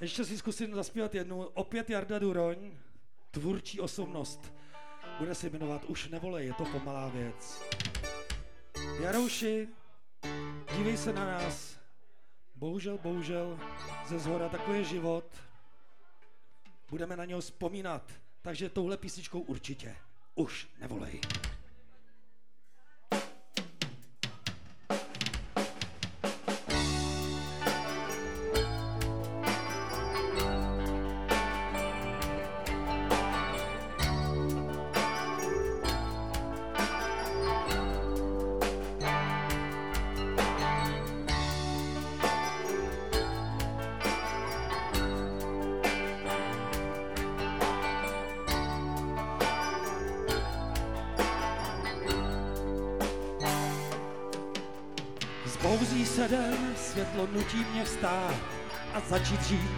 Ještě si zkusím zaspívat jednu. Opět Jarda Duroň, tvůrčí osobnost. Bude se jmenovat Už nevolej, je to pomalá věc. Jarouši, dívej se na nás. Bohužel, ze zhora takový je život. Budeme na něho vzpomínat, takže touhle písničkou určitě. Už nevolej. Zbouzí se den, světlo nutí mě vstát a začít žít.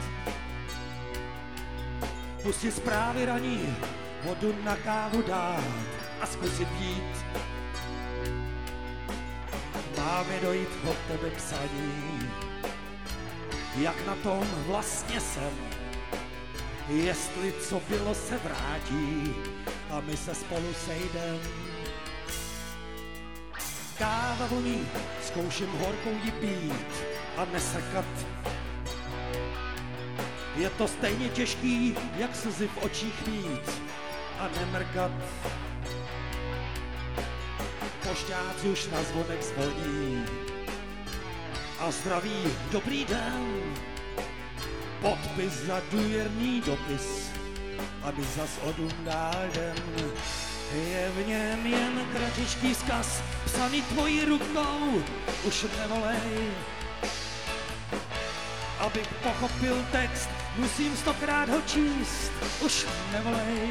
Pustit zprávy raní, vodu na kávu dát a zkusit jít. Má mi dojít od tebe psaní, jak na tom vlastně jsem. Jestli co bylo se vrátí a my se spolu sejdem. Káva voní, zkouším horkou ji pít a nesekat. Je to stejně těžký, jak slzy v očích mít a nemrkat. Pošťáci už na zvonek zvoní a zdraví, dobrý den. Podpis za důvěrný dopis, aby zas odundál den. Je v něm jen kratičký vzkaz, psaný tvojí rukou, už nevolej. Abych pochopil text, musím 100krát ho číst, už nevolej.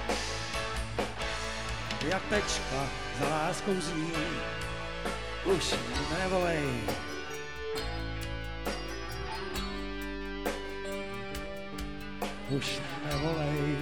Jak tečka za láskou zní, už nevolej. Už nevolej.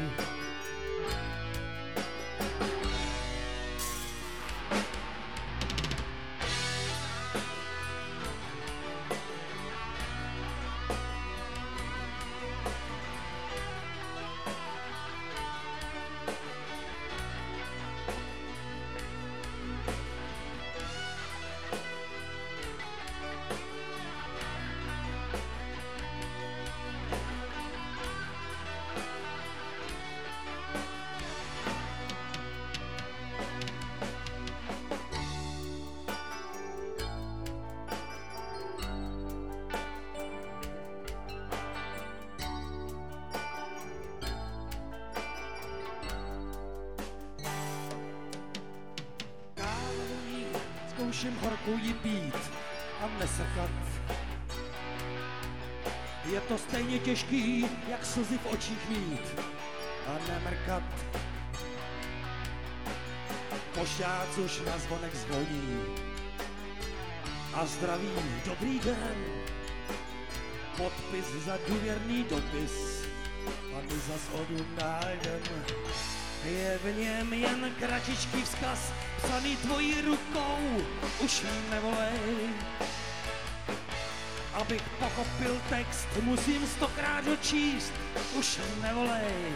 Zkouším horkou ji pít a nesekat. Je to stejně těžký, jak slzy v očích mít a nemrkat. Pošťác už na zvonek zvoní a zdraví, dobrý den. Podpis za důvěrný dopis, aby zas odundál den. Je v něm jen kratičký vzkaz, psaný tvojí rukou, už nevolej. Abych pochopil text, musím 100krát ho číst, už nevolej.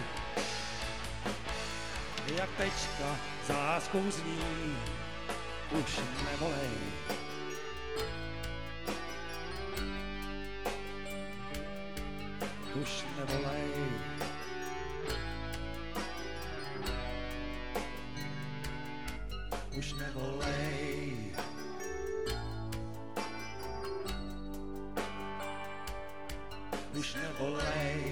Jak tečka za láskou zní, už nevolej. Už nevolej. Už nevolej. Už nevolej.